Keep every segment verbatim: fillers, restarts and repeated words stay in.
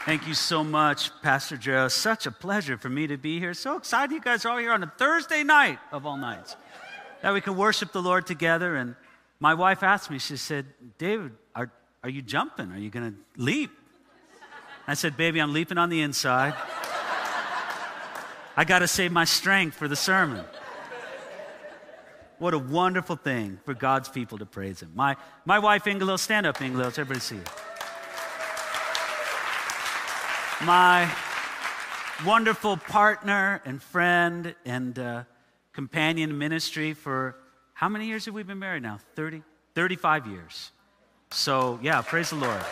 Thank you so much, Pastor Joe. Such a pleasure for me to be here. So excited you guys are all here on a Thursday night of all nights, that we can worship the Lord together. And my wife asked me, she said, David, are, are you jumping? Are you going to leap? I said, baby, I'm leaping on the inside. I got to save my strength for the sermon. What a wonderful thing for God's people to praise Him. My, my wife, Ingelo, stand up, Ingelo, so everybody see you. My wonderful partner and friend and uh, companion in ministry for how many years have we been married now? thirty, thirty-five years. So, yeah, praise the Lord.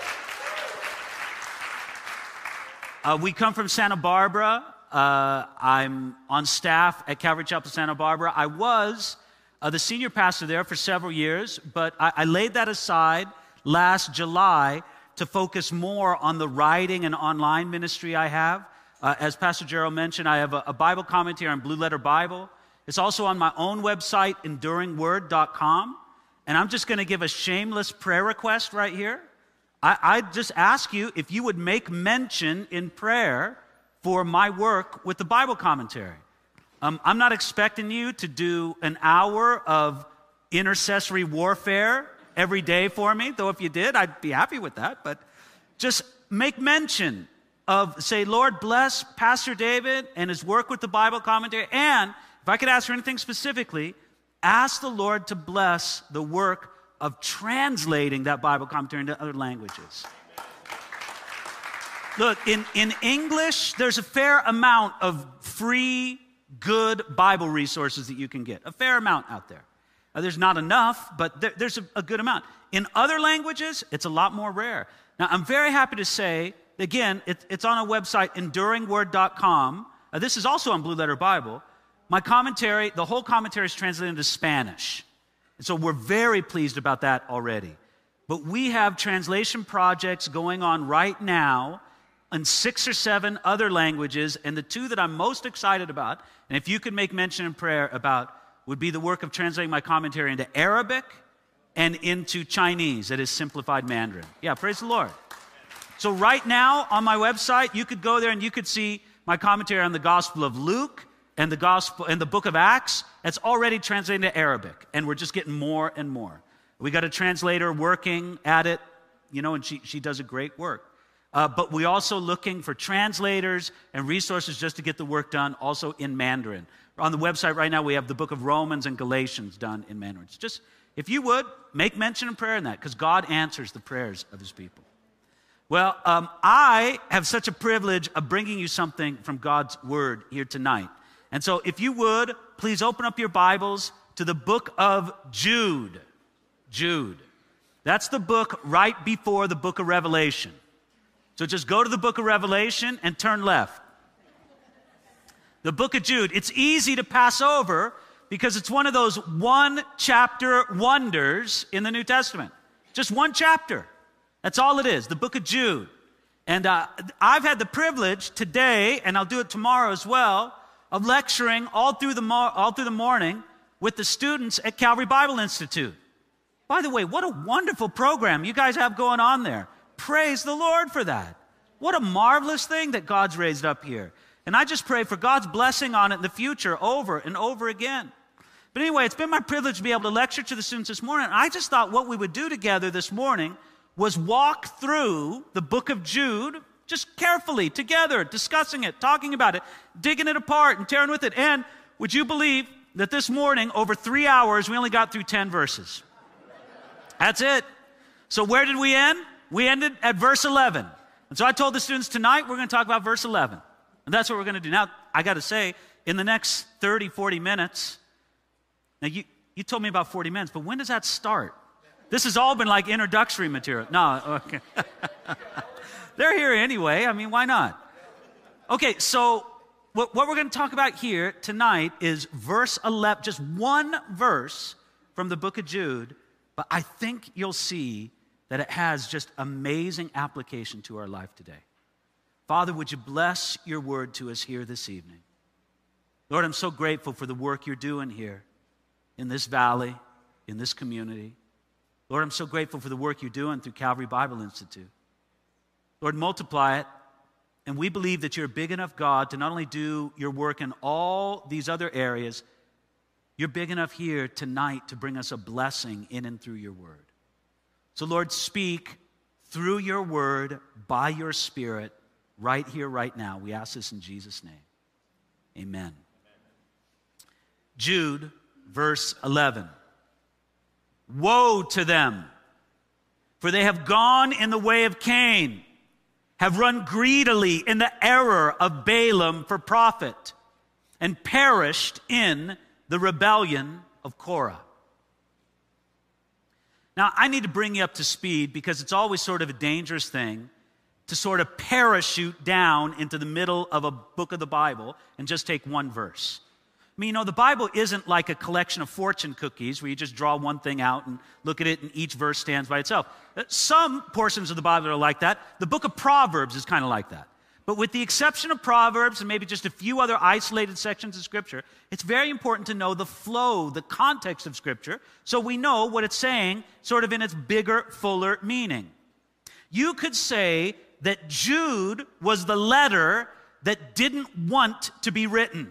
Uh, we come from Santa Barbara. Uh, I'm on staff at Calvary Chapel Santa Barbara. I was uh, the senior pastor there for several years, but I, I laid that aside last July to focus more on the writing and online ministry I have. Uh, as Pastor Gerald mentioned, I have a, a Bible commentary on Blue Letter Bible. It's also on my own website, enduring word dot com. And I'm just going to give a shameless prayer request right here. I, I just ask you if you would make mention in prayer for my work with the Bible commentary. Um, I'm not expecting you to do an hour of intercessory warfare every day for me, though if you did, I'd be happy with that. But just make mention of, say, Lord, bless Pastor David and his work with the Bible commentary. And if I could ask for anything specifically, ask the Lord to bless the work of translating that Bible commentary into other languages. Look, in, in English, there's a fair amount of free, good Bible resources that you can get. A fair amount out there. Uh, there's not enough, but there, there's a, a good amount. In other languages, it's a lot more rare. Now, I'm very happy to say, again, it, it's on our website, enduring word dot com. Uh, this is also on Blue Letter Bible. My commentary, the whole commentary is translated into Spanish. And so we're very pleased about that already. But we have translation projects going on right now in six or seven other languages, and the two that I'm most excited about, and if you could make mention in prayer about, would be the work of translating my commentary into Arabic and into Chinese, that is simplified Mandarin. Yeah, praise the Lord. So right now on my website, you could go there and you could see my commentary on the Gospel of Luke and the Gospel and the Book of Acts. It's already translated into Arabic, and we're just getting more and more. We got a translator working at it, you know, and she she does a great work. Uh, but we're also looking for translators and resources just to get the work done, also in Mandarin. On the website right now, we have the book of Romans and Galatians done in Mandarin. Just, if you would, make mention in prayer in that, because God answers the prayers of His people. Well, um, I have such a privilege of bringing you something from God's Word here tonight. And so if you would, please open up your Bibles to the book of Jude. Jude. That's the book right before the book of Revelation. So just go to the book of Revelation and turn left. The book of Jude, it's easy to pass over because it's one of those one-chapter wonders in the New Testament. Just one chapter. That's all it is, the book of Jude. And uh, I've had the privilege today, and I'll do it tomorrow as well, of lecturing all through the mo- all through the morning with the students at Calvary Bible Institute. By the way, what a wonderful program you guys have going on there. Praise the Lord for that. What a marvelous thing that God's raised up here. And I just pray for God's blessing on it in the future over and over again. But anyway, it's been my privilege to be able to lecture to the students this morning. I just thought what we would do together this morning was walk through the book of Jude, just carefully, together, discussing it, talking about it, digging it apart and tearing with it. And would you believe that this morning, over three hours, we only got through ten verses? That's it. So where did we end? We ended at verse eleven. And so I told the students tonight we're going to talk about verse eleven. And that's what we're going to do. Now, I got to say, in the next thirty, forty minutes, now you, you told me about forty minutes, but when does that start? This has all been like introductory material. No, okay. They're here anyway. I mean, why not? Okay, so what, what we're going to talk about here tonight is verse eleven, just one verse from the book of Jude, but I think you'll see that it has just amazing application to our life today. Father, would you bless your word to us here this evening? Lord, I'm so grateful for the work you're doing here in this valley, in this community. Lord, I'm so grateful for the work you're doing through Calvary Bible Institute. Lord, multiply it And we believe that you're a big enough God to not only do your work in all these other areas, you're big enough here tonight to bring us a blessing in and through your word. So Lord, speak through your word, by your Spirit, right here, right now. We ask this in Jesus' name. Amen. Jude, verse eleven. Woe to them, for they have gone in the way of Cain, have run greedily in the error of Balaam for profit, and perished in the rebellion of Korah. Now, I need to bring you up to speed because it's always sort of a dangerous thing to sort of parachute down into the middle of a book of the Bible and just take one verse. I mean, you know, the Bible isn't like a collection of fortune cookies where you just draw one thing out and look at it and each verse stands by itself. Some portions of the Bible are like that. The book of Proverbs is kind of like that. But with the exception of Proverbs and maybe just a few other isolated sections of Scripture, it's very important to know the flow, the context of Scripture, so we know what it's saying sort of in its bigger, fuller meaning. You could say that Jude was the letter that didn't want to be written.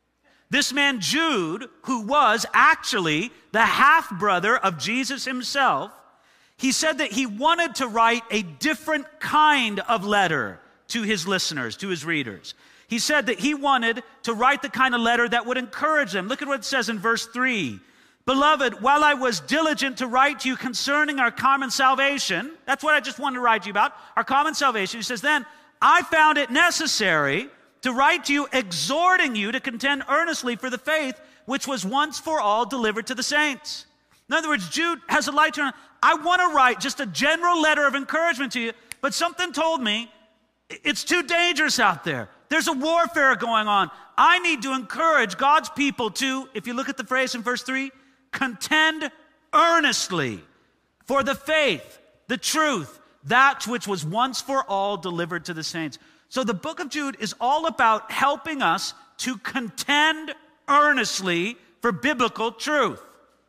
This man Jude, who was actually the half-brother of Jesus himself, he said that he wanted to write a different kind of letter to his listeners, to his readers. He said that he wanted to write the kind of letter that would encourage them. Look at what it says in verse three. Beloved, while I was diligent to write to you concerning our common salvation, that's what I just wanted to write to you about, our common salvation. He says, then I found it necessary to write to you, exhorting you to contend earnestly for the faith which was once for all delivered to the saints. In other words, Jude has a light turn. I want to write just a general letter of encouragement to you, but something told me it's too dangerous out there. There's a warfare going on. I need to encourage God's people to, if you look at the phrase in verse three, contend earnestly for the faith, the truth, that which was once for all delivered to the saints. So the book of Jude is all about helping us to contend earnestly for biblical truth.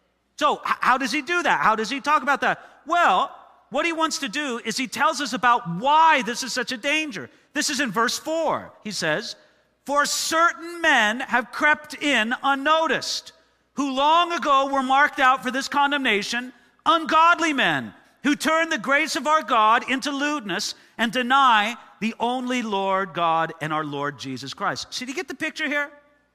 So how does he do that? How does he talk about that? Well, what he wants to do is he tells us about why this is such a danger. This is in verse four. He says, for certain men have crept in unnoticed, who long ago were marked out for this condemnation, ungodly men, who turn the grace of our God into lewdness and deny the only Lord God and our Lord Jesus Christ. So do you get the picture here?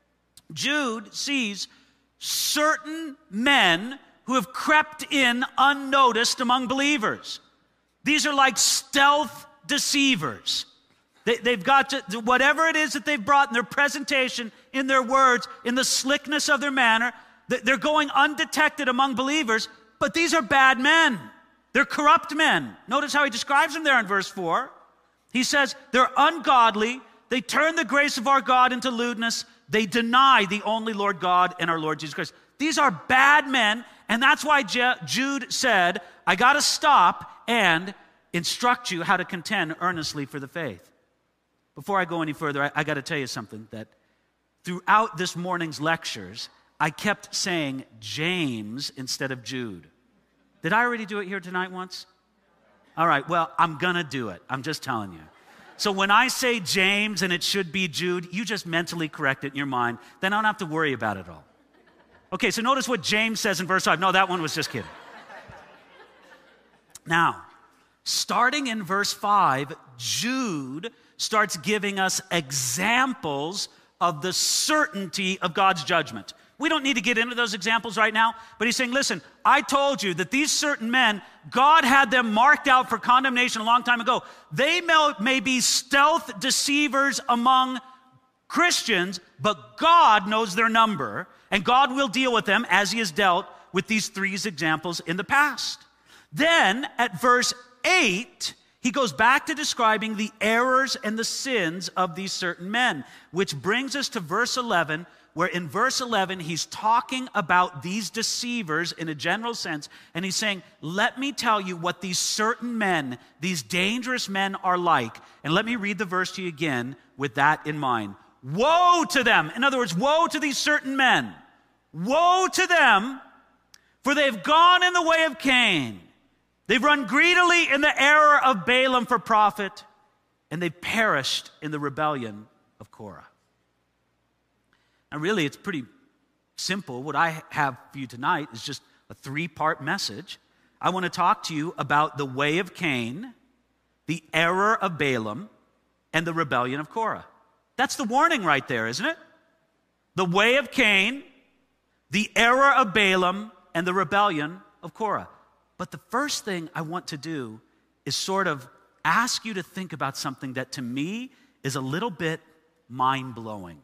Jude sees certain men who have crept in unnoticed among believers. These are like stealth deceivers. They, they've got to, whatever it is that they've brought in their presentation, in their words, in the slickness of their manner, they're going undetected among believers, but these are bad men. They're corrupt men. Notice how he describes them there in verse four. He says, they're ungodly. They turn the grace of our God into lewdness. They deny the only Lord God and our Lord Jesus Christ. These are bad men, and that's why Jude said, I got to stop and instruct you how to contend earnestly for the faith. Before I go any further, I, I got to tell you something, that throughout this morning's lectures, I kept saying James instead of Jude. Did I already do it here tonight once? All right, well, I'm going to do it. I'm just telling you. So when I say James and it should be Jude, you just mentally correct it in your mind. Then I don't have to worry about it all. Okay, so notice what James says in verse five. No, that one was just kidding. Now, starting in verse five, Jude starts giving us examples of the certainty of God's judgment. We don't need to get into those examples right now, but he's saying, listen, I told you that these certain men, God had them marked out for condemnation a long time ago. They may, may be stealth deceivers among Christians, but God knows their number, and God will deal with them as he has dealt with these three examples in the past. Then at verse eight, he goes back to describing the errors and the sins of these certain men, which brings us to verse eleven, where in verse eleven, he's talking about these deceivers in a general sense, and he's saying, let me tell you what these certain men, these dangerous men are like. And let me read the verse to you again with that in mind. Woe to them. In other words, woe to these certain men. Woe to them, for they've gone in the way of Cain. They've run greedily in the error of Balaam for profit, and they perished in the rebellion of Korah. Now, really, it's pretty simple. What I have for you tonight is just a three-part message. I want to talk to you about the way of Cain, the error of Balaam, and the rebellion of Korah. That's the warning right there, isn't it? The way of Cain, the error of Balaam, and the rebellion of Korah. But the first thing I want to do is sort of ask you to think about something that to me is a little bit mind-blowing.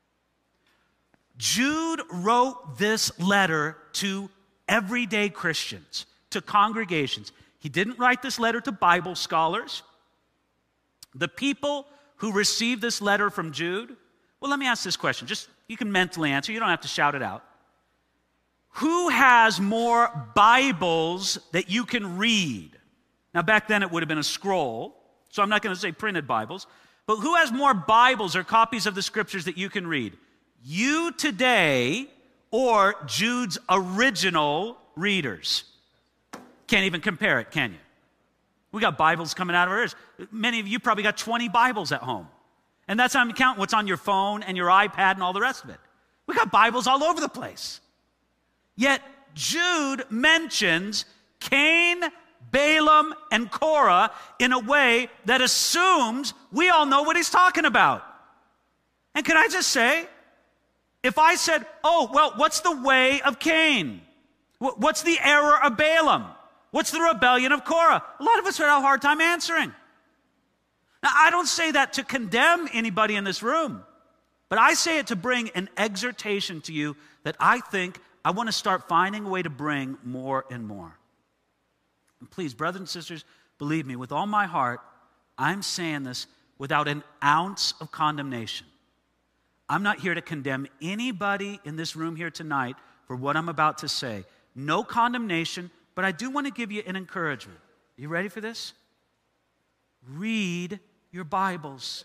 Jude wrote this letter to everyday Christians, to congregations. He didn't write this letter to Bible scholars. The people who received this letter from Jude, well, let me ask this question. Just, you can mentally answer. You don't have to shout it out. Who has more Bibles that you can read? Now, back then it would have been a scroll, so I'm not going to say printed Bibles, but who has more Bibles or copies of the Scriptures that you can read? You today or Jude's original readers? Can't even compare it, can you? We got Bibles coming out of our ears. Many of you probably got twenty Bibles at home. And that's not counting what's on your phone and your iPad and all the rest of it. We got Bibles all over the place. Yet Jude mentions Cain, Balaam, and Korah in a way that assumes we all know what he's talking about. And can I just say, if I said, oh, well, what's the way of Cain? What's the error of Balaam? What's the rebellion of Korah? A lot of us would have a hard time answering. Now, I don't say that to condemn anybody in this room, but I say it to bring an exhortation to you that I think I want to start finding a way to bring more and more. And please, brothers and sisters, believe me, with all my heart, I'm saying this without an ounce of condemnation. I'm not here to condemn anybody in this room here tonight for what I'm about to say. No condemnation, but I do want to give you an encouragement. You ready for this? Read your Bibles.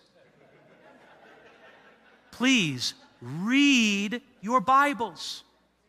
Please, read your Bibles.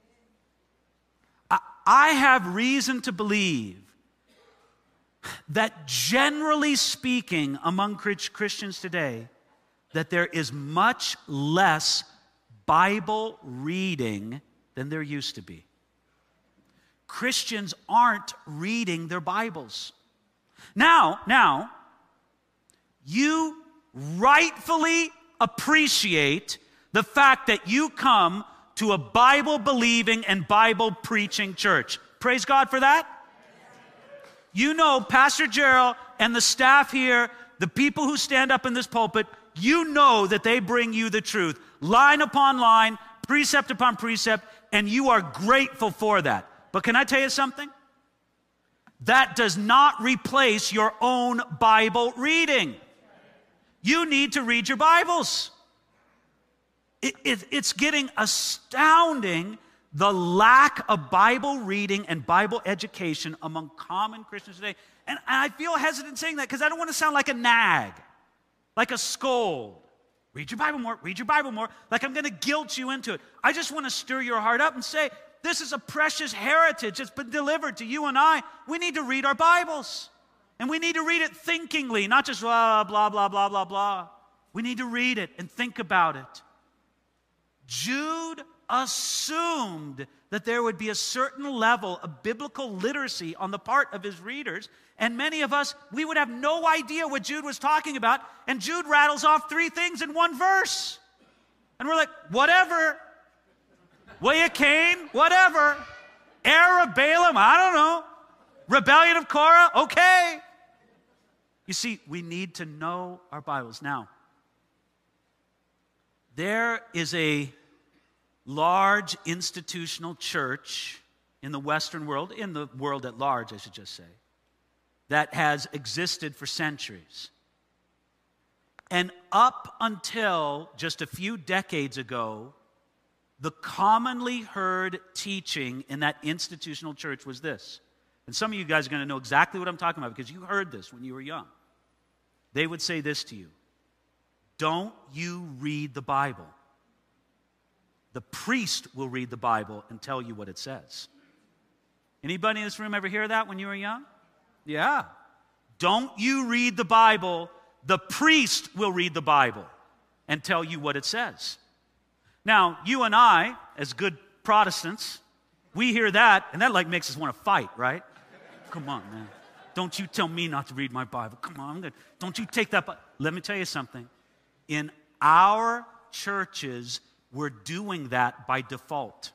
I, I have reason to believe that generally speaking among Christians today, that there is much less Bible reading than there used to be. Christians aren't reading their Bibles. Now, now, you rightfully appreciate the fact that you come to a Bible-believing and Bible-preaching church. Praise God for that. You know, Pastor Gerald and the staff here, the people who stand up in this pulpit, you know that they bring you the truth, line upon line, precept upon precept, and you are grateful for that. But can I tell you something? That does not replace your own Bible reading. You need to read your Bibles. It, it, it's getting astounding, the lack of Bible reading and Bible education among common Christians today. And, and I feel hesitant saying that because I don't want to sound like a nag, like a scold. Read your Bible more, read your Bible more, like I'm going to guilt you into it. I just want to stir your heart up and say, this is a precious heritage that's been delivered to you and I. We need to read our Bibles. And we need to read it thinkingly, not just blah, blah, blah, blah, blah, blah. We need to read it and think about it. Jude assumed that there would be a certain level of biblical literacy on the part of his readers, and many of us, we would have no idea what Jude was talking about, and Jude rattles off three things in one verse. And we're like, whatever. Way of Cain, whatever. Error of Balaam, I don't know. Rebellion of Korah, okay. You see, we need to know our Bibles. Now, there is a large institutional church in the Western world, in the world at large, I should just say, that has existed for centuries. And up until just a few decades ago, the commonly heard teaching in that institutional church was this. And some of you guys are going to know exactly what I'm talking about because you heard this when you were young. They would say this to you: don't you read the Bible. The priest will read the Bible and tell you what it says. Anybody in this room ever hear that when you were young? Yeah. Don't you read the Bible. the priest will read the Bible and tell you what it says. Now, you and I, as good Protestants, we hear that, and that like makes us want to fight, right? Come on, man. Don't you tell me not to read my Bible. Come on, I'm gonna, don't you take that. Bi-. Let me tell you something. In our churches, we're doing that by default.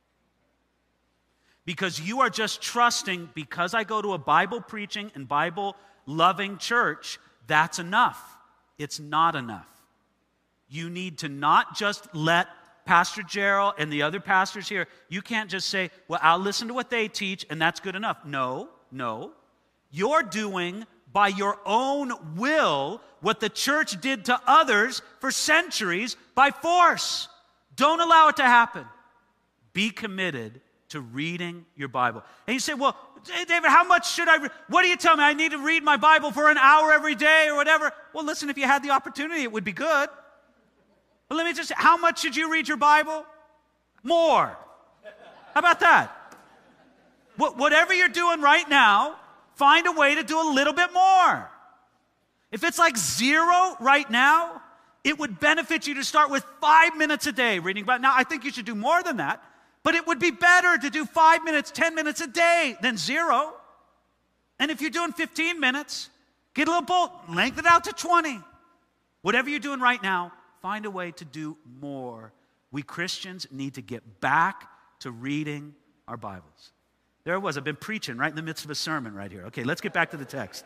Because you are just trusting, because I go to a Bible preaching and Bible loving church, that's enough. It's not enough. You need to not just let Pastor Gerald and the other pastors here, you can't just say, well, I'll listen to what they teach and that's good enough. No, no. You're doing by your own will what the church did to others for centuries by force. Don't allow it to happen. Be committed to reading your Bible. And you say, well, David, how much should I read? What do you tell me? I need to read my Bible for an hour every day or whatever. Well, listen, if you had the opportunity, it would be good. But let me just say, how much should you read your Bible? More. How about that? What, whatever you're doing right now, find a way to do a little bit more. If it's like zero right now, it would benefit you to start with five minutes a day reading Bible. Now, I think you should do more than that, but it would be better to do five minutes, ten minutes a day than zero. And if you're doing fifteen minutes, get a little bold, lengthen it out to twenty. Whatever you're doing right now, find a way to do more. We Christians need to get back to reading our Bibles. There I was. I've been preaching right in the midst of a sermon right here. Okay, let's get back to the text.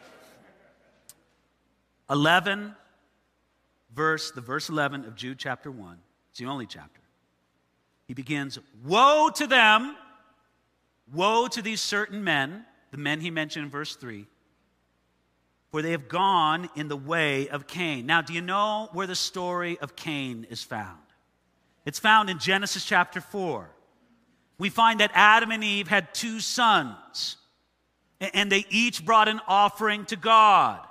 eleven, verse, the verse eleven of Jude chapter one. It's the only chapter. He begins, woe to them, woe to these certain men, the men he mentioned in verse three, for they have gone in the way of Cain. Now, do you know where the story of Cain is found? It's found in Genesis chapter four. We find that Adam and Eve had two sons, and they each brought an offering to God.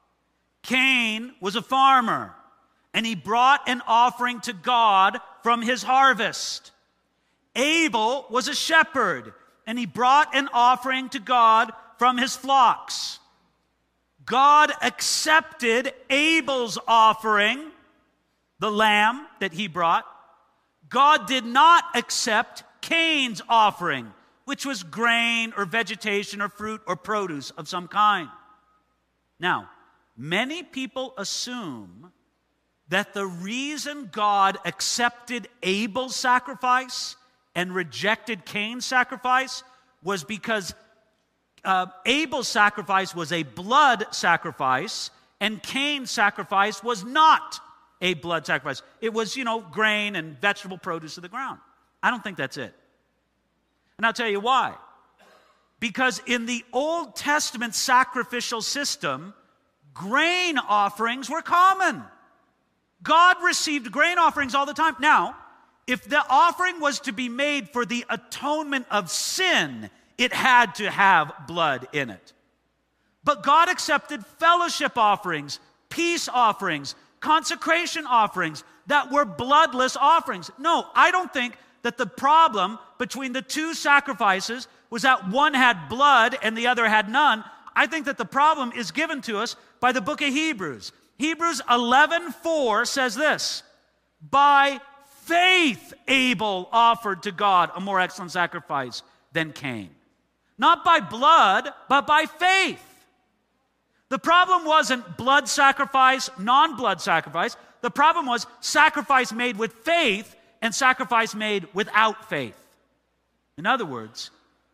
Cain was a farmer, and he brought an offering to God from his harvest. Abel was a shepherd, and he brought an offering to God from his flocks. God accepted Abel's offering, the lamb that he brought. God did not accept Cain's offering, which was grain or vegetation or fruit or produce of some kind. Now, many people assume that the reason God accepted Abel's sacrifice and rejected Cain's sacrifice was because uh, Abel's sacrifice was a blood sacrifice and Cain's sacrifice was not a blood sacrifice. It was, you know, grain and vegetable produce of the ground. I don't think that's it. And I'll tell you why. Because in the Old Testament sacrificial system, grain offerings were common. God received grain offerings all the time. Now, if the offering was to be made for the atonement of sin, it had to have blood in it. But God accepted fellowship offerings, peace offerings, consecration offerings that were bloodless offerings. No, I don't think that the problem between the two sacrifices was that one had blood and the other had none. I think that the problem is given to us by the book of Hebrews. Hebrews eleven four says this, by faith Abel offered to God a more excellent sacrifice than Cain. Not by blood, but by faith. The problem wasn't blood sacrifice, non-blood sacrifice. The problem was sacrifice made with faith and sacrifice made without faith. In other words,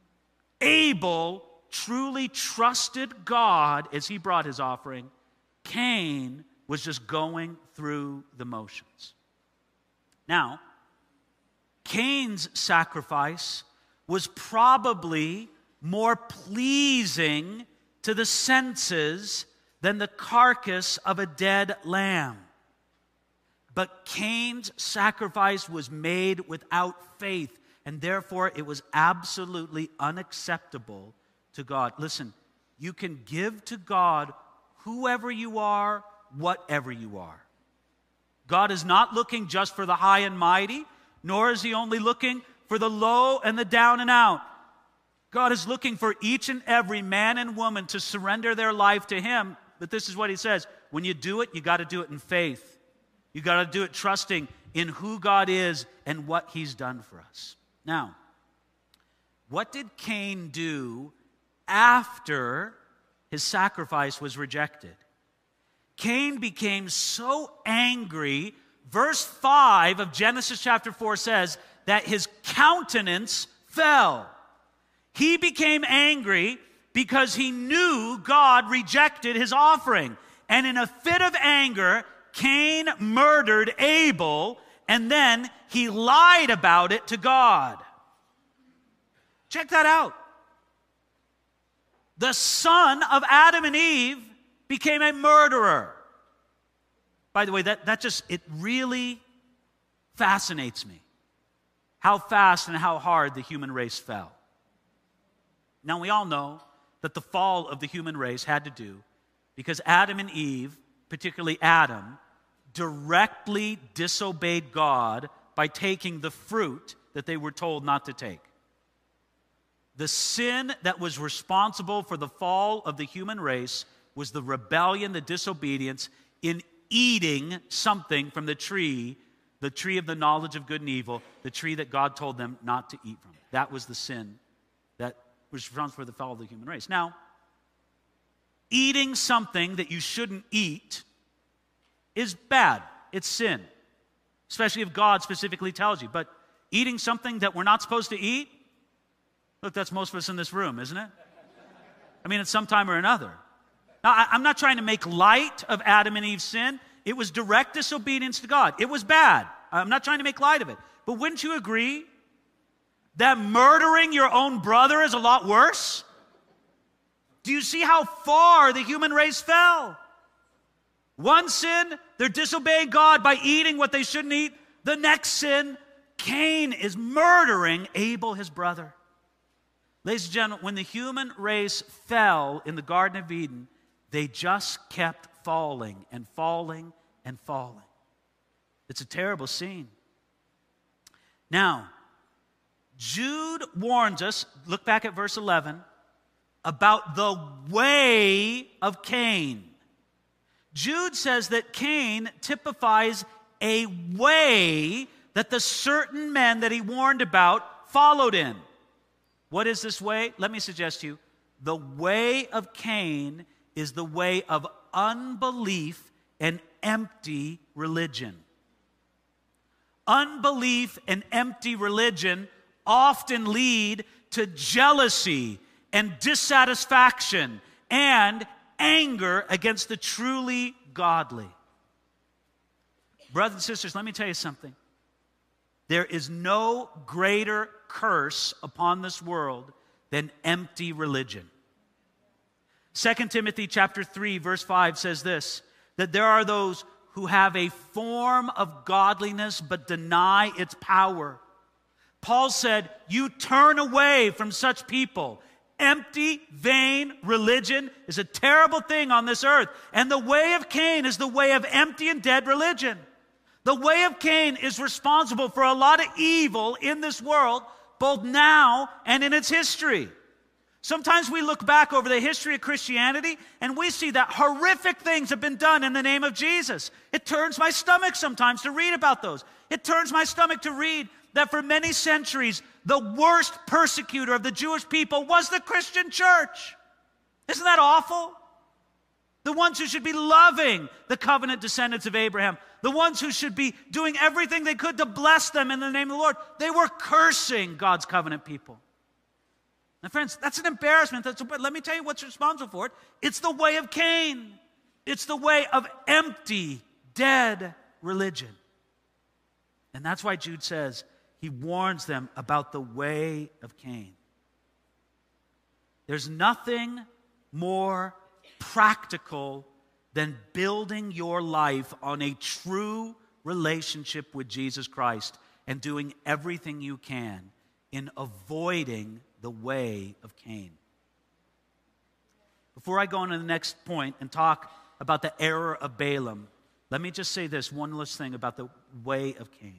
Abel truly trusted God as he brought his offering. Cain was just going through the motions. Now, Cain's sacrifice was probably more pleasing to the senses than the carcass of a dead lamb. But Cain's sacrifice was made without faith, and therefore it was absolutely unacceptable to God. Listen, you can give to God whoever you are, whatever you are. God is not looking just for the high and mighty, nor is he only looking for the low and the down and out. God is looking for each and every man and woman to surrender their life to him, But this is what he says. When you do it, you got to do it in faith. You got to do it trusting in who God is and what he's done for us. Now, what did Cain do after his sacrifice was rejected? Cain became so angry. Verse five of Genesis chapter four says that his countenance fell. He became angry because he knew God rejected his offering. And in a fit of anger, Cain murdered Abel, and then he lied about it to God. Check that out. The son of Adam and Eve became a murderer. By the way, that, that just, it really fascinates me how fast and how hard the human race fell. Now, we all know that the fall of the human race had to do because Adam and Eve, particularly Adam, directly disobeyed God by taking the fruit that they were told not to take. The sin that was responsible for the fall of the human race was the rebellion, the disobedience in eating something from the tree, the tree of the knowledge of good and evil, the tree that God told them not to eat from. That was the sin that was responsible for the fall of the human race. Now, eating something that you shouldn't eat is bad. It's sin, especially if God specifically tells you. But eating something that we're not supposed to eat, look, that's most of us in this room, isn't it? I mean, at some time or another. Now, I, I'm not trying to make light of Adam and Eve's sin. It was direct disobedience to God. It was bad. I'm not trying to make light of it. But wouldn't you agree that murdering your own brother is a lot worse? Do you see how far the human race fell? One sin, they're disobeying God by eating what they shouldn't eat. The next sin, Cain is murdering Abel, his brother. Ladies and gentlemen, when the human race fell in the Garden of Eden, they just kept falling and falling and falling. It's a terrible scene. Now, Jude warns us, look back at verse eleven, about the way of Cain. Jude says that Cain typifies a way that the certain men that he warned about followed in. What is this way? Let me suggest to you, the way of Cain is the way of unbelief and empty religion. Unbelief and empty religion often lead to jealousy and dissatisfaction and anger against the truly godly. Brothers and sisters, let me tell you something. There is no greater curse upon this world than empty religion. Second Timothy chapter three, verse five says this, that there are those who have a form of godliness but deny its power. Paul said, you turn away from such people. Empty, vain religion is a terrible thing on this earth. And the way of Cain is the way of empty and dead religion. The way of Cain is responsible for a lot of evil in this world, both now and in its history. Sometimes we look back over the history of Christianity and we see that horrific things have been done in the name of Jesus. It turns my stomach sometimes to read about those. It turns my stomach to read that for many centuries, the worst persecutor of the Jewish people was the Christian church. Isn't that awful? The ones who should be loving the covenant descendants of Abraham, the ones who should be doing everything they could to bless them in the name of the Lord, they were cursing God's covenant people. Now, friends, that's an embarrassment. That's, but let me tell you what's responsible for it. It's the way of Cain. It's the way of empty, dead religion. And that's why Jude says, he warns them about the way of Cain. There's nothing more practical than building your life on a true relationship with Jesus Christ and doing everything you can in avoiding the way of Cain. Before I go on to the next point and talk about the error of Balaam, let me just say this one last thing about the way of Cain.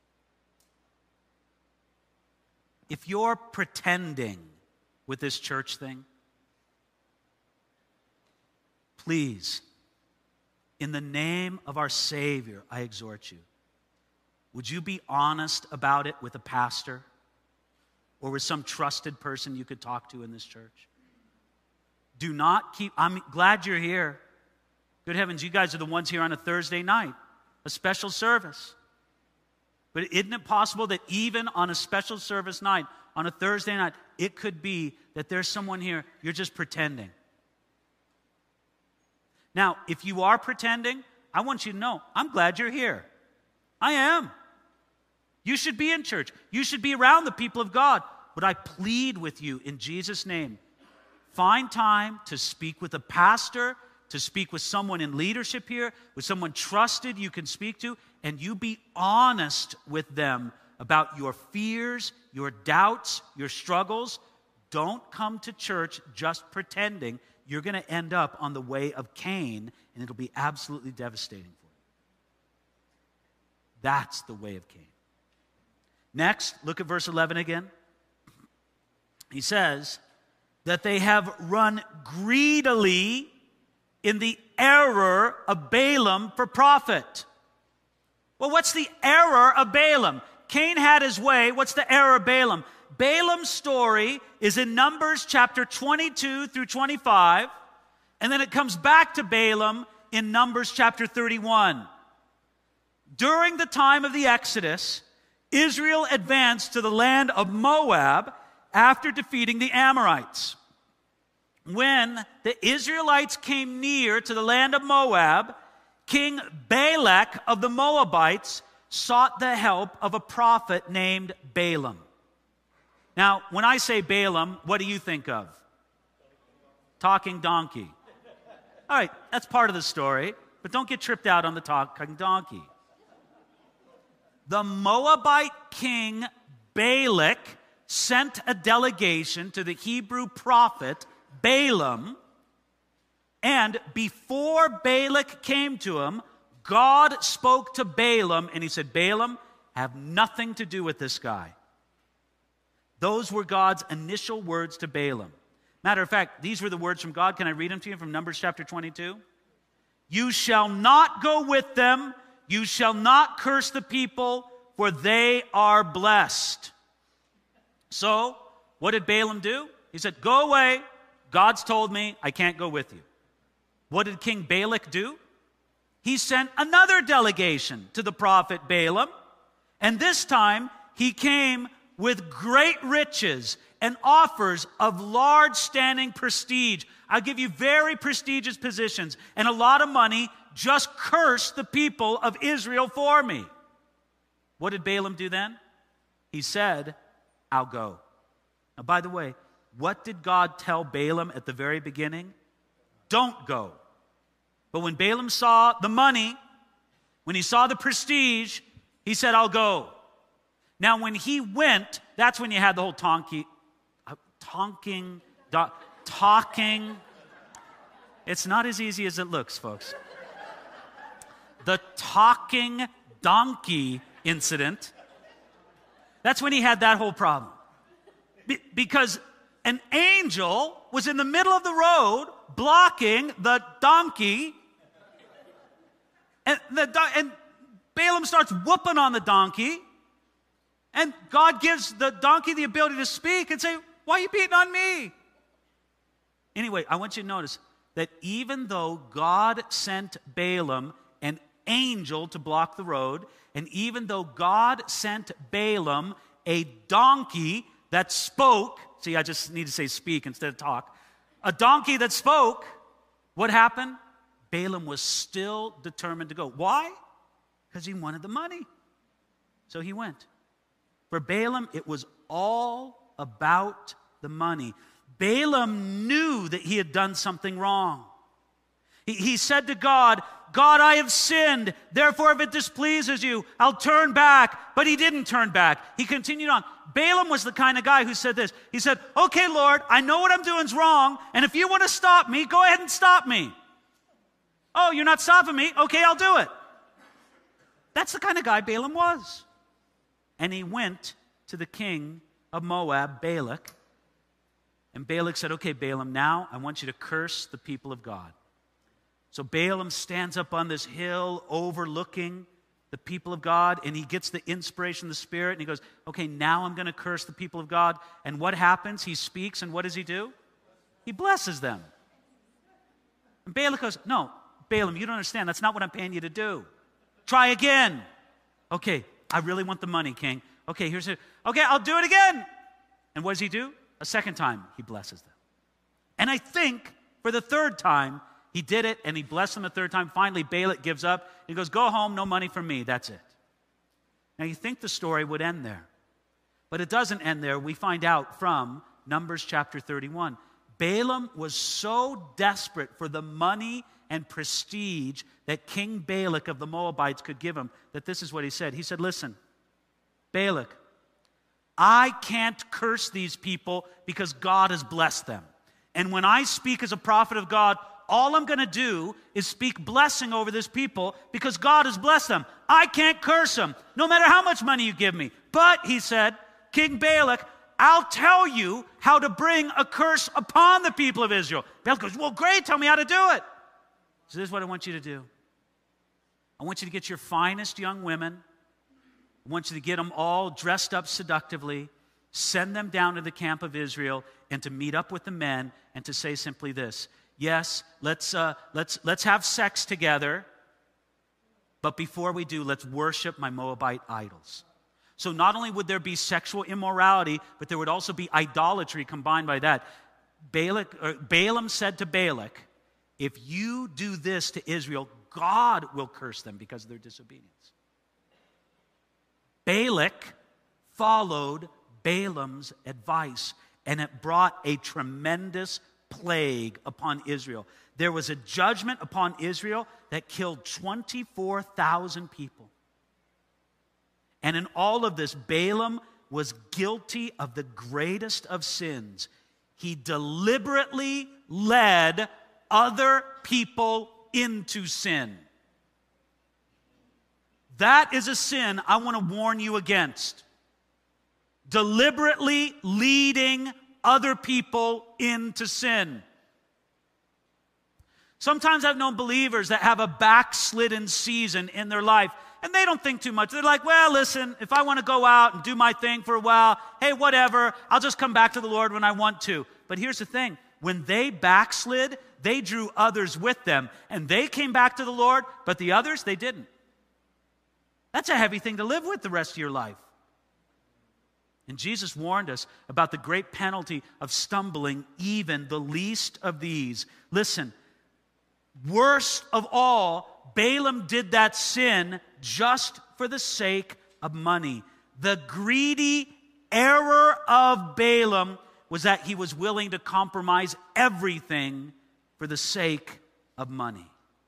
If you're pretending with this church thing, please, in the name of our Savior, I exhort you, would you be honest about it with a pastor or with some trusted person you could talk to in this church? Do not keep, I'm glad you're here. Good heavens, you guys are the ones here on a Thursday night, a special service. But isn't it possible that even on a special service night, on a Thursday night, it could be that there's someone here, you're just pretending. Now, if you are pretending, I want you to know, I'm glad you're here. I am. You should be in church. You should be around the people of God. But I plead with you in Jesus' name, find time to speak with a pastor, to speak with someone in leadership here, with someone trusted you can speak to, and you be honest with them about your fears, your doubts, your struggles. Don't come to church just pretending. You're going to end up on the way of Cain, and it'll be absolutely devastating for you. That's the way of Cain. Next, look at verse eleven again. He says that they have run greedily in the error of Balaam for profit. Well, what's the error of Balaam? Cain had his way. What's the error of Balaam? Balaam's story is in Numbers chapter twenty-two through twenty-five, and then it comes back to Balaam in Numbers chapter thirty-one. During the time of the Exodus, Israel advanced to the land of Moab after defeating the Amorites. When the Israelites came near to the land of Moab, King Balak of the Moabites sought the help of a prophet named Balaam. Now, when I say Balaam, what do you think of? Talking donkey. All right, that's part of the story, but don't get tripped out on the talking donkey. The Moabite king Balak sent a delegation to the Hebrew prophet Balaam, and before Balak came to him, God spoke to Balaam, and he said, Balaam, have nothing to do with this guy. Those were God's initial words to Balaam. Matter of fact, these were the words from God. Can I read them to you from Numbers chapter twenty-two? You shall not go with them. You shall not curse the people, for they are blessed. So, what did Balaam do? He said, go away. God's told me I can't go with you. What did King Balak do? He sent another delegation to the prophet Balaam, and this time he came with great riches and offers of large standing prestige. I'll give you very prestigious positions and a lot of money. Just curse the people of Israel for me. What did Balaam do then? He said, I'll go. Now, by the way, what did God tell Balaam at the very beginning? Don't go. But when Balaam saw the money, when he saw the prestige, he said, I'll go. Now, when he went, that's when you had the whole tonky, uh, tonking, do, talking. It's not as easy as it looks, folks. The talking donkey incident, that's when he had that whole problem. Be- because an angel was in the middle of the road blocking the donkey, and, the do- and Balaam starts whooping on the donkey, and God gives the donkey the ability to speak and say, why are you beating on me? Anyway, I want you to notice that even though God sent Balaam an angel to block the road, and even though God sent Balaam a donkey that spoke, see, I just need to say speak instead of talk, a donkey that spoke, what happened? Balaam was still determined to go. Why? Because he wanted the money. So he went. For Balaam, it was all about the money. Balaam knew that he had done something wrong. He, he said to God, God, I have sinned. Therefore, if it displeases you, I'll turn back. But he didn't turn back. He continued on. Balaam was the kind of guy who said this. He said, okay, Lord, I know what I'm doing is wrong. And if you want to stop me, go ahead and stop me. Oh, you're not stopping me? Okay, I'll do it. That's the kind of guy Balaam was. And he went to the king of Moab, Balak. And Balak said, okay, Balaam, now I want you to curse the people of God. So Balaam stands up on this hill overlooking the people of God, and he gets the inspiration of the Spirit, and he goes, okay, now I'm going to curse the people of God. And what happens? He speaks, and what does he do? He blesses them. And Balak goes, no, Balaam, you don't understand. That's not what I'm paying you to do. Try again. Okay, I really want the money, king. Okay, here's it. Okay, I'll do it again. And what does he do? A second time, he blesses them. And I think for the third time, he did it, and he blessed them the third time. Finally, Balak gives up. He goes, go home, no money from me. That's it. Now, you think the story would end there. But it doesn't end there. We find out from Numbers chapter thirty-one. Balaam was so desperate for the money and prestige that King Balak of the Moabites could give him that this is what he said. He said, listen, Balak, I can't curse these people because God has blessed them. And when I speak as a prophet of God, all I'm going to do is speak blessing over this people because God has blessed them. I can't curse them, no matter how much money you give me. But, he said, King Balak, I'll tell you how to bring a curse upon the people of Israel. Balak goes, well, great, tell me how to do it. So this is what I want you to do. I want you to get your finest young women. I want you to get them all dressed up seductively, send them down to the camp of Israel, and to meet up with the men and to say simply this. Yes, let's, uh, let's, let's have sex together, but before we do, let's worship my Moabite idols. So not only would there be sexual immorality, but there would also be idolatry combined by that. Balak, or Balaam said to Balak, if you do this to Israel, God will curse them because of their disobedience. Balak followed Balaam's advice, and it brought a tremendous plague upon Israel. There was a judgment upon Israel that killed twenty-four thousand people. And in all of this, Balaam was guilty of the greatest of sins. He deliberately led other people into sin. That is a sin I want to warn you against. Deliberately leading other people into sin. Sometimes I've known believers that have a backslidden season in their life, and they don't think too much. They're like, well, listen, if I want to go out and do my thing for a while, hey, whatever, I'll just come back to the Lord when I want to. But here's the thing. When they backslid, they drew others with them, and they came back to the Lord, but the others, they didn't. That's a heavy thing to live with the rest of your life. And Jesus warned us about the great penalty of stumbling even the least of these. Listen, worst of all, Balaam did that sin just for the sake of money. The greedy error of Balaam was that he was willing to compromise everything for the sake of money.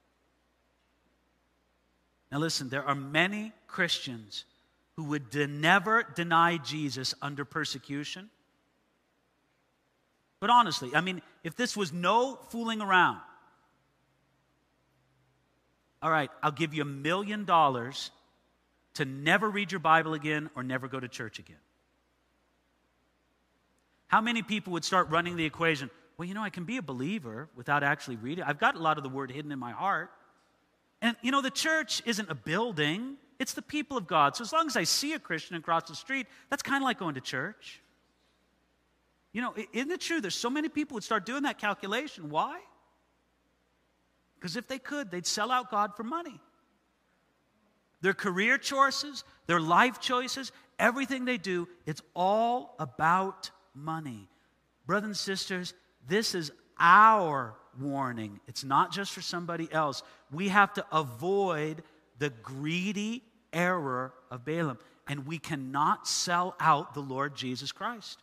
Now listen, there are many Christians who would de- never deny Jesus under persecution. But honestly, I mean, if this was no fooling around, all right, I'll give you a million dollars to never read your Bible again or never go to church again. How many people would start running the equation, well, you know, I can be a believer without actually reading. I've got a lot of the word hidden in my heart. And, you know, the church isn't a building. It's the people of God. So as long as I see a Christian across the street, that's kind of like going to church. You know, isn't it true? There's so many people would start doing that calculation. Why? Because if they could, they'd sell out God for money. Their career choices, their life choices, everything they do, it's all about money. Brothers and sisters, this is our warning. It's not just for somebody else. We have to avoid the greedy error of Balaam, and we cannot sell out the Lord Jesus Christ.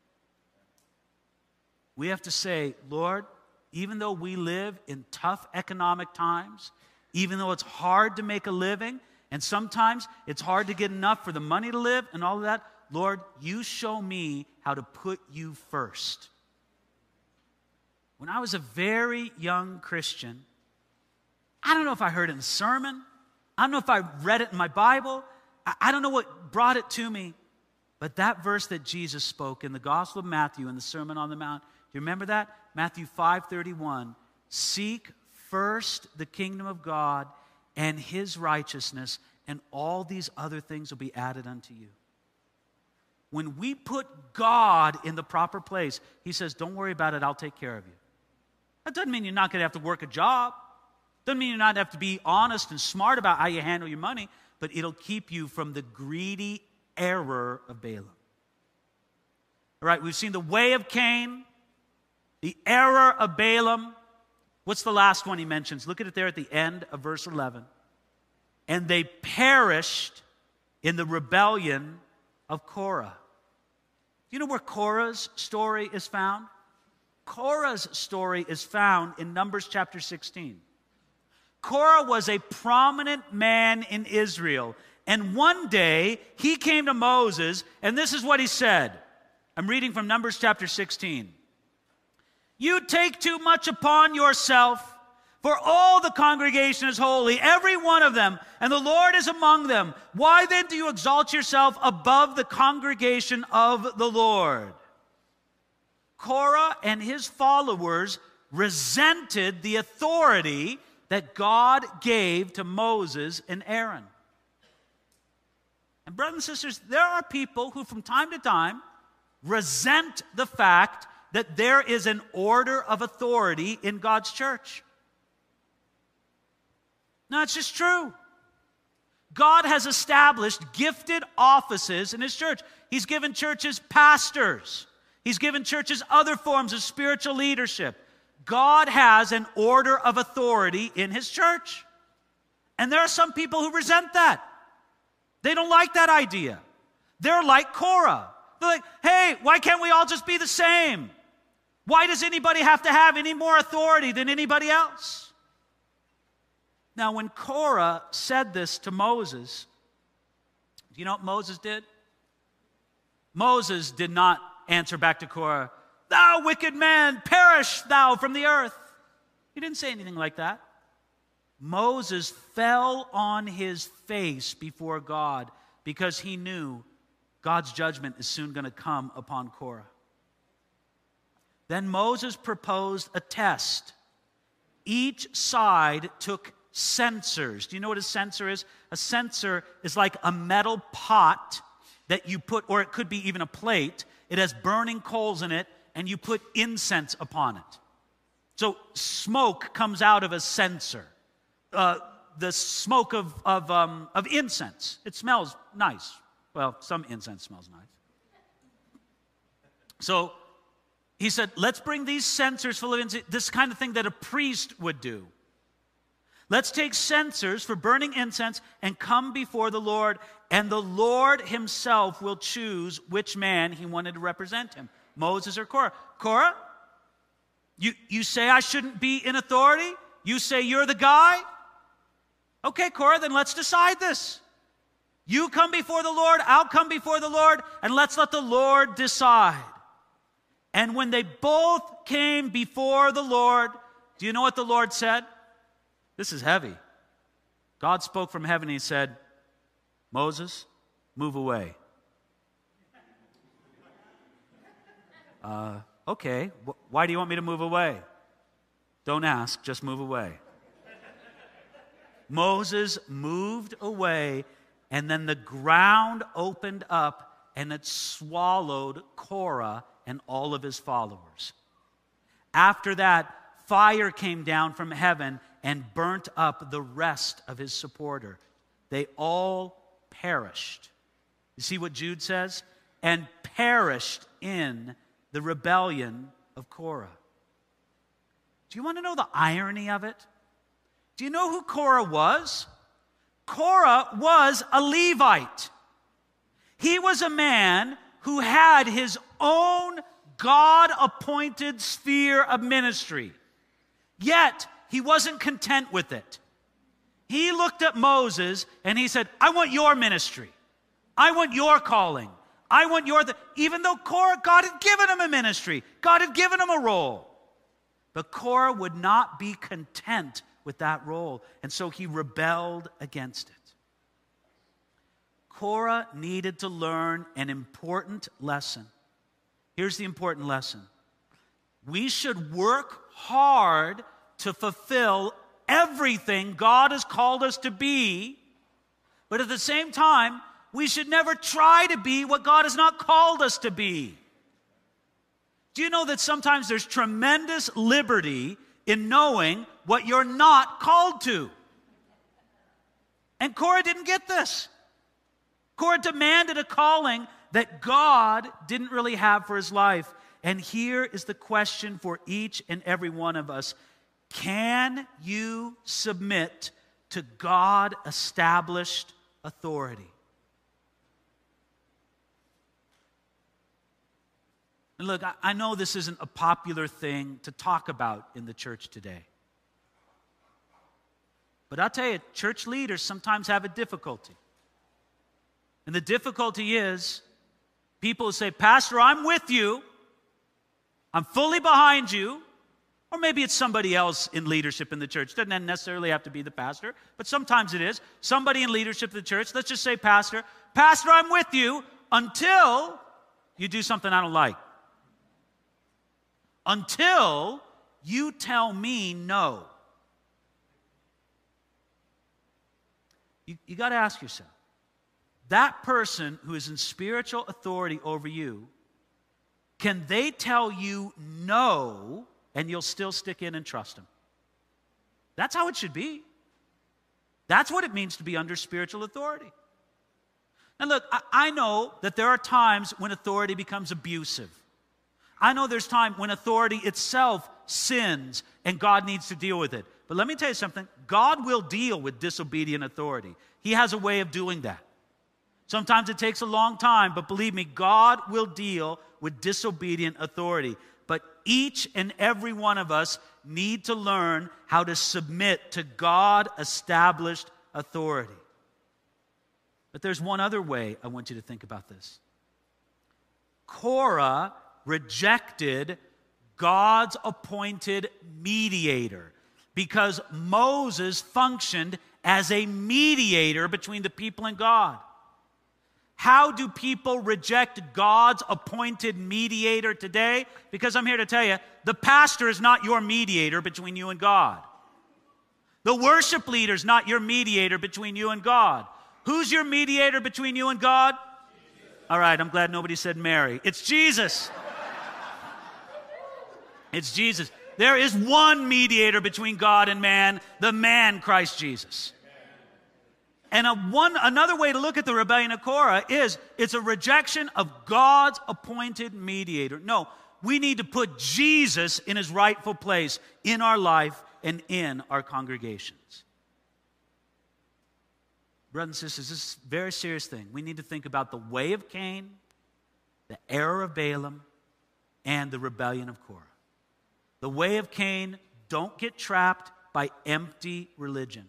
We have to say, Lord, even though we live in tough economic times, even though it's hard to make a living, and sometimes it's hard to get enough for the money to live and all of that, Lord, you show me how to put you first. When I was a very young Christian, I don't know if I heard it in a sermon. I don't know if I read it in my Bible. I don't know what brought it to me. But that verse that Jesus spoke in the Gospel of Matthew in the Sermon on the Mount, do you remember that? Matthew five thirty-one, seek first the kingdom of God and his righteousness, and all these other things will be added unto you. When we put God in the proper place, he says, don't worry about it, I'll take care of you. That doesn't mean you're not going to have to work a job. Doesn't mean you're not going to have to be honest and smart about how you handle your money, but it'll keep you from the greedy error of Balaam. All right, we've seen the way of Cain, the error of Balaam. What's the last one he mentions? Look at it there at the end of verse eleven. And they perished in the rebellion of Korah. Do you know where Korah's story is found? Korah's story is found in Numbers chapter sixteen. Korah was a prominent man in Israel. And one day, he came to Moses, and this is what he said. I'm reading from Numbers chapter sixteen. You take too much upon yourself, for all the congregation is holy, every one of them, and the Lord is among them. Why then do you exalt yourself above the congregation of the Lord? Korah and his followers resented the authority that God gave to Moses and Aaron. And brothers and sisters, there are people who from time to time resent the fact that there is an order of authority in God's church. No, it's just true. God has established gifted offices in his church. He's given churches pastors. He's given churches other forms of spiritual leadership. God has an order of authority in his church. And there are some people who resent that. They don't like that idea. They're like Korah. They're like, hey, why can't we all just be the same? Why does anybody have to have any more authority than anybody else? Now, when Korah said this to Moses, do you know what Moses did? Moses did not answer back to Korah, thou wicked man, perish thou from the earth. He didn't say anything like that. Moses fell on his face before God because he knew God's judgment is soon going to come upon Korah. Then Moses proposed a test. Each side took censers. Do you know what a censer is? A censer is like a metal pot that you put, or it could be even a plate. It has burning coals in it, and you put incense upon it. So smoke comes out of a censer. Uh, the smoke of, of, um, of incense. It smells nice. Well, some incense smells nice. So he said, let's bring these censers full of incense, this kind of thing that a priest would do. Let's take censers for burning incense and come before the Lord, and the Lord himself will choose which man he wanted to represent him, Moses or Korah. Korah, you, you say I shouldn't be in authority? You say you're the guy? Okay, Korah, then let's decide this. You come before the Lord, I'll come before the Lord, and let's let the Lord decide. And when they both came before the Lord, do you know what the Lord said? This is heavy. God spoke from heaven and he said, Moses, move away. Uh, okay, why do you want me to move away? Don't ask, just move away. Moses moved away, and then the ground opened up and it swallowed Korah and all of his followers. After that, fire came down from heaven and burnt up the rest of his supporter. They all perished. You see what Jude says? And perished in the rebellion of Korah. Do you want to know the irony of it? Do you know who Korah was? Korah was a Levite. He was a man who had his own God-appointed sphere of ministry. Yet, he wasn't content with it. He looked at Moses and he said, I want your ministry. I want your calling. I want your... Th-. Even though Korah, God had given him a ministry. God had given him a role. But Korah would not be content with that role. And so he rebelled against it. Korah needed to learn an important lesson. Here's the important lesson. We should work hard to fulfill everything God has called us to be, but at the same time, we should never try to be what God has not called us to be. Do you know that sometimes there's tremendous liberty in knowing what you're not called to? And Korah didn't get this. Korah demanded a calling that God didn't really have for his life. And here is the question for each and every one of us. Can you submit to God-established authority? And look, I, I know this isn't a popular thing to talk about in the church today. But I'll tell you, church leaders sometimes have a difficulty. And the difficulty is, people who say, Pastor, I'm with you. I'm fully behind you. Or maybe it's somebody else in leadership in the church. Doesn't necessarily have to be the pastor, but sometimes it is. Somebody in leadership of the church, let's just say pastor. Pastor, I'm with you until you do something I don't like. Until you tell me no. You, you got to ask yourself, that person who is in spiritual authority over you, can they tell you no and you'll still stick in and trust them? That's how it should be. That's what it means to be under spiritual authority. Now look, I, I know that there are times when authority becomes abusive. I know there's time when authority itself sins and God needs to deal with it. But let me tell you something. God will deal with disobedient authority. He has a way of doing that. Sometimes it takes a long time, but believe me, God will deal with disobedient authority. But each and every one of us need to learn how to submit to God-established authority. But there's one other way I want you to think about this. Korah rejected God's appointed mediator because Moses functioned as a mediator between the people and God. How do people reject God's appointed mediator today? Because I'm here to tell you, the pastor is not your mediator between you and God. The worship leader is not your mediator between you and God. Who's your mediator between you and God? Jesus. All right, I'm glad nobody said Mary. It's Jesus. It's Jesus. There is one mediator between God and man, the man Christ Jesus. And a one, another way to look at the rebellion of Korah is it's a rejection of God's appointed mediator. No, we need to put Jesus in his rightful place in our life and in our congregations. Brothers and sisters, this is a very serious thing. We need to think about the way of Cain, the error of Balaam, and the rebellion of Korah. The way of Cain, don't get trapped by empty religion.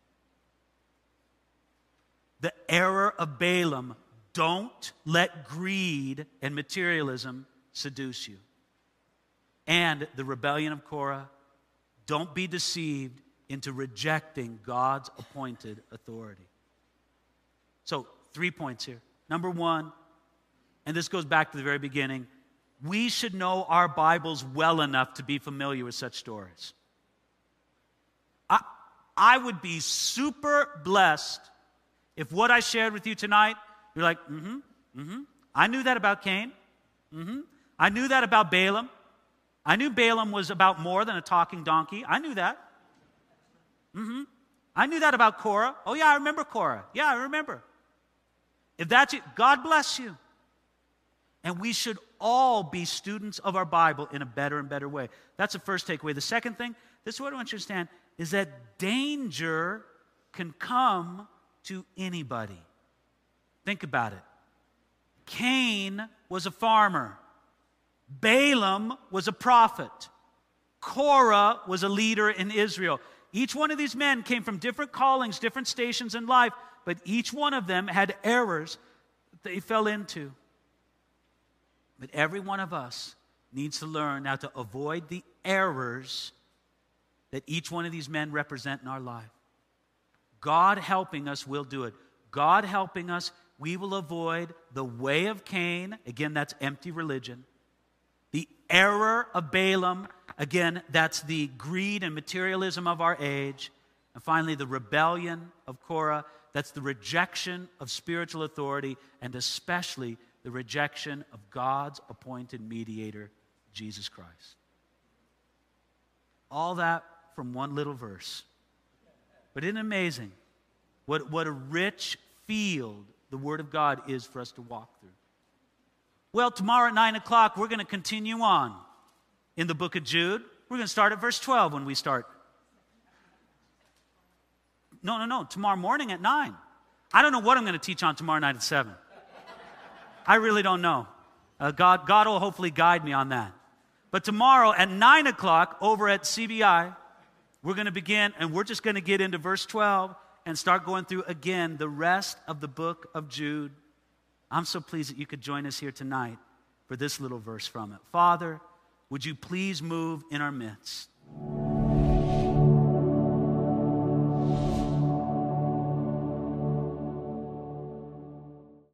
The error of Balaam, don't let greed and materialism seduce you. And the rebellion of Korah, don't be deceived into rejecting God's appointed authority. So, three points here. Number one, and this goes back to the very beginning, we should know our Bibles well enough to be familiar with such stories. I, I would be super blessed if what I shared with you tonight, you're like, mm-hmm, mm-hmm. I knew that about Cain. Mm-hmm. I knew that about Balaam. I knew Balaam was about more than a talking donkey. I knew that. Mm-hmm. I knew that about Korah. Oh yeah, I remember Korah. Yeah, I remember. If that's it, God bless you. And we should all be students of our Bible in a better and better way. That's the first takeaway. The second thing, this is what I want you to understand, is that danger can come to anybody. Think about it. Cain was a farmer. Balaam was a prophet. Korah was a leader in Israel. Each one of these men came from different callings, different stations in life, but each one of them had errors that they fell into. But every one of us needs to learn how to avoid the errors that each one of these men represent in our life. God helping us will do it. God helping us, we will avoid the way of Cain. Again, that's empty religion. The error of Balaam, again, that's the greed and materialism of our age. And finally, the rebellion of Korah, that's the rejection of spiritual authority, and especially the rejection of God's appointed mediator, Jesus Christ. All that from one little verse. But isn't it amazing what, what a rich field the Word of God is for us to walk through? Well, tomorrow at nine o'clock, we're going to continue on in the book of Jude. We're going to start at verse twelve when we start. No, no, no. Tomorrow morning at nine. I don't know what I'm going to teach on tomorrow night at seven. I really don't know. Uh, God, God will hopefully guide me on that. But tomorrow at nine o'clock over at C B I, we're going to begin, and we're just going to get into verse twelve and start going through again the rest of the book of Jude. I'm so pleased that you could join us here tonight for this little verse from it. Father, would you please move in our midst?